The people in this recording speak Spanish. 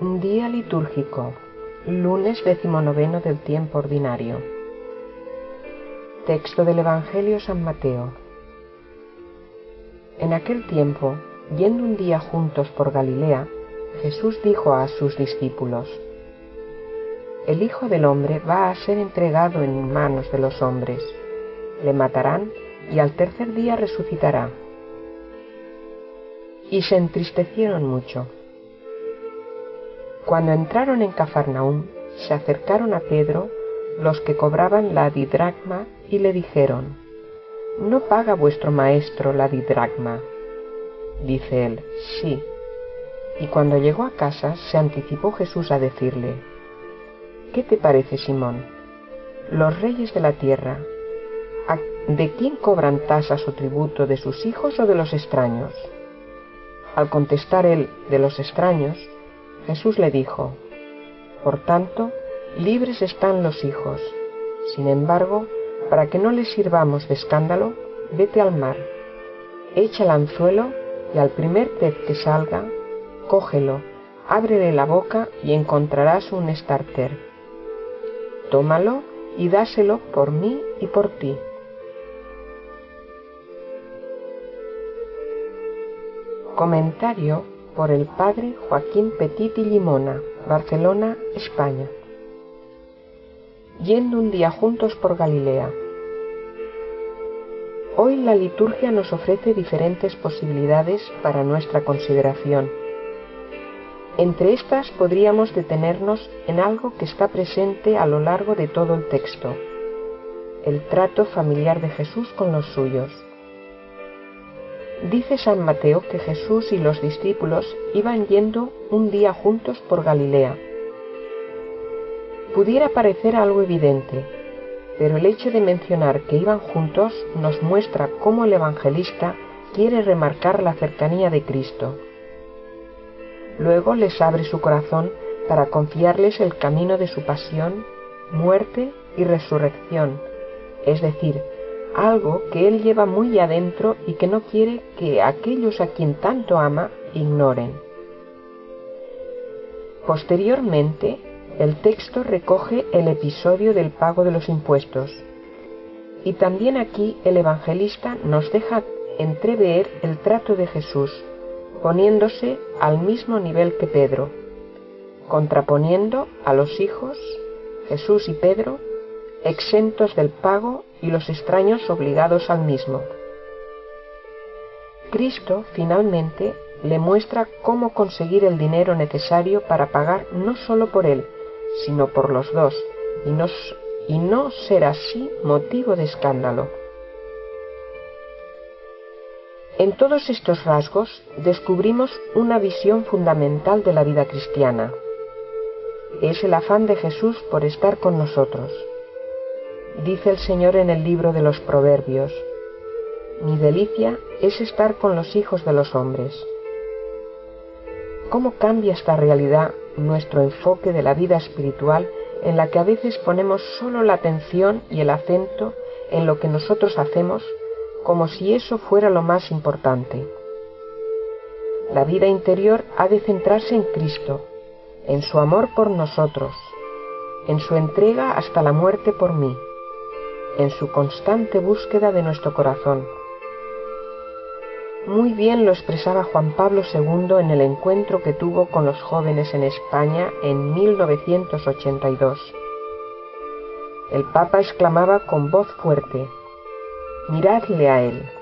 Día litúrgico, lunes 19 del tiempo ordinario. Texto del Evangelio San Mateo. En aquel tiempo, yendo un día juntos por Galilea, Jesús dijo a sus discípulos: El Hijo del Hombre va a ser entregado en manos de los hombres. Le matarán y al tercer día resucitará. Y se entristecieron mucho. Cuando entraron en Cafarnaúm, se acercaron a Pedro los que cobraban la didracma y le dijeron: ¿No paga vuestro maestro la didracma? Dice él: sí. Y cuando llegó a casa, se anticipó Jesús a decirle: ¿Qué te parece, Simón? Los reyes de la tierra, ¿de quién cobran tasas o tributo, de sus hijos o de los extraños? Al contestar él: de los extraños, Jesús le dijo: Por tanto, libres están los hijos. Sin embargo, para que no les sirvamos de escándalo, vete al mar, echa el anzuelo y al primer pez que salga, cógelo, ábrele la boca y encontrarás un estárter. Tómalo y dáselo por mí y por ti. Comentario por el padre Joaquín Petit y Llimona, Barcelona, España. Yendo un día juntos por Galilea. Hoy la liturgia nos ofrece diferentes posibilidades para nuestra consideración. Entre estas podríamos detenernos en algo que está presente a lo largo de todo el texto: el trato familiar de Jesús con los suyos. Dice San Mateo que Jesús y los discípulos iban yendo un día juntos por Galilea. Pudiera parecer algo evidente, pero el hecho de mencionar que iban juntos nos muestra cómo el evangelista quiere remarcar la cercanía de Cristo. Luego les abre su corazón para confiarles el camino de su pasión, muerte y resurrección, es decir, algo que él lleva muy adentro y que no quiere que aquellos a quien tanto ama ignoren. Posteriormente, el texto recoge el episodio del pago de los impuestos, y también aquí el evangelista nos deja entrever el trato de Jesús, poniéndose al mismo nivel que Pedro, contraponiendo a los hijos, Jesús y Pedro, exentos del pago, y los extraños obligados al mismo. Cristo, finalmente, le muestra cómo conseguir el dinero necesario para pagar no solo por él, sino por los dos, y no ser así motivo de escándalo. En todos estos rasgos descubrimos una visión fundamental de la vida cristiana. Es el afán de Jesús por estar con nosotros. Dice el Señor en el libro de los Proverbios: Mi delicia es estar con los hijos de los hombres. ¿Cómo cambia esta realidad nuestro enfoque de la vida espiritual, en la que a veces ponemos solo la atención y el acento en lo que nosotros hacemos, como si eso fuera lo más importante? La vida interior ha de centrarse en Cristo, en su amor por nosotros, en su entrega hasta la muerte por mí, en su constante búsqueda de nuestro corazón. Muy bien lo expresaba Juan Pablo II en el encuentro que tuvo con los jóvenes en España en 1982. El Papa exclamaba con voz fuerte: «Miradle a él».